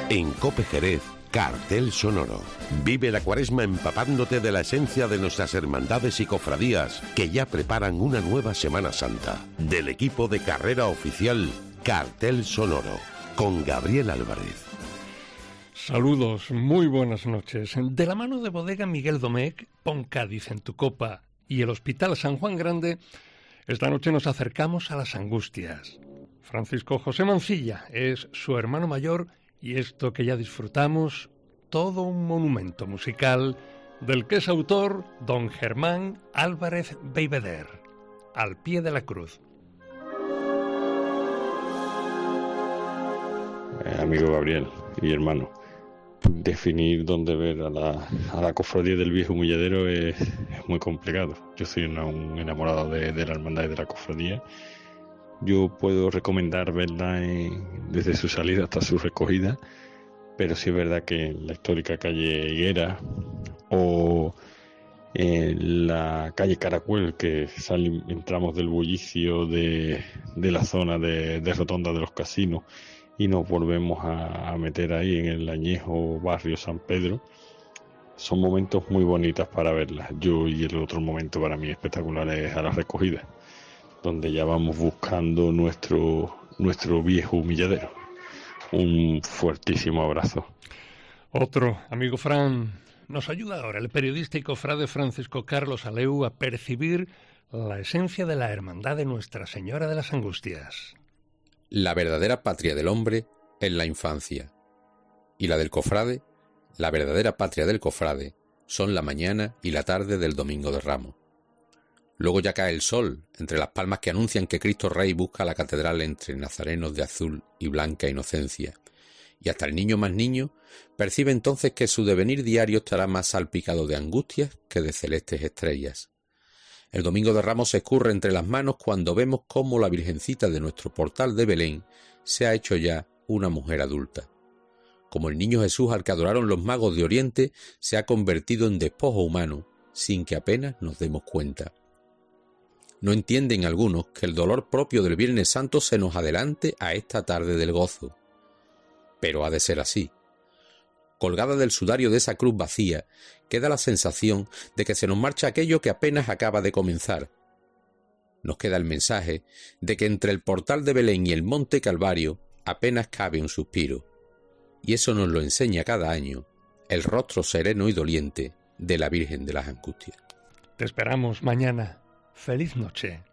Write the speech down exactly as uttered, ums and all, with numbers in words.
En COPE Jerez, Cartel Sonoro. Vive la Cuaresma empapándote de la esencia de nuestras hermandades y cofradías que ya preparan una nueva Semana Santa. Del equipo de carrera oficial, Cartel Sonoro, con Gabriel Álvarez. Saludos, muy buenas noches. De la mano de Bodega Miguel Domecq, pon Cádiz en tu copa, y el Hospital San Juan Grande, esta noche nos acercamos a las Angustias. Francisco José Mancilla es su hermano mayor y esto que ya disfrutamos, todo un monumento musical del que es autor don Germán Álvarez Beiveder, Al pie de la cruz. Eh, amigo Gabriel y hermano, definir dónde ver a la, a la cofradía del Viejo Humilladero es, es muy complicado. Yo soy una, un enamorado de, de la hermandad y de la cofradía. Yo puedo recomendar verla en, desde su salida hasta su recogida, pero sí es verdad que en la histórica calle Higuera o en la calle Caracuel, que sale, entramos del bullicio de, de la zona de, de Rotonda de los Casinos y nos volvemos a, a meter ahí en el añejo barrio San Pedro, son momentos muy bonitos para verlas. Yo y el otro momento para mí espectacular es a la recogida, donde ya vamos buscando nuestro, nuestro viejo humilladero. Un fuertísimo abrazo. Otro, amigo Fran, nos ayuda ahora el periodista y cofrade Francisco Carlos Aleu a percibir la esencia de la hermandad de Nuestra Señora de las Angustias. La verdadera patria del hombre es la infancia, y la del cofrade, la verdadera patria del cofrade, son la mañana y la tarde del Domingo de Ramos. Luego ya cae el sol, entre las palmas que anuncian que Cristo Rey busca la catedral entre nazarenos de azul y blanca inocencia, y hasta el niño más niño percibe entonces que su devenir diario estará más salpicado de angustias que de celestes estrellas. El Domingo de Ramos se escurre entre las manos cuando vemos cómo la Virgencita de nuestro portal de Belén se ha hecho ya una mujer adulta. Como el niño Jesús al que adoraron los magos de Oriente se ha convertido en despojo humano, sin que apenas nos demos cuenta. No entienden algunos que el dolor propio del Viernes Santo se nos adelante a esta tarde del gozo. Pero ha de ser así. Colgada del sudario de esa cruz vacía, queda la sensación de que se nos marcha aquello que apenas acaba de comenzar. Nos queda el mensaje de que entre el portal de Belén y el monte Calvario apenas cabe un suspiro. Y eso nos lo enseña cada año el rostro sereno y doliente de la Virgen de las Angustias. Te esperamos mañana. Feliz noche.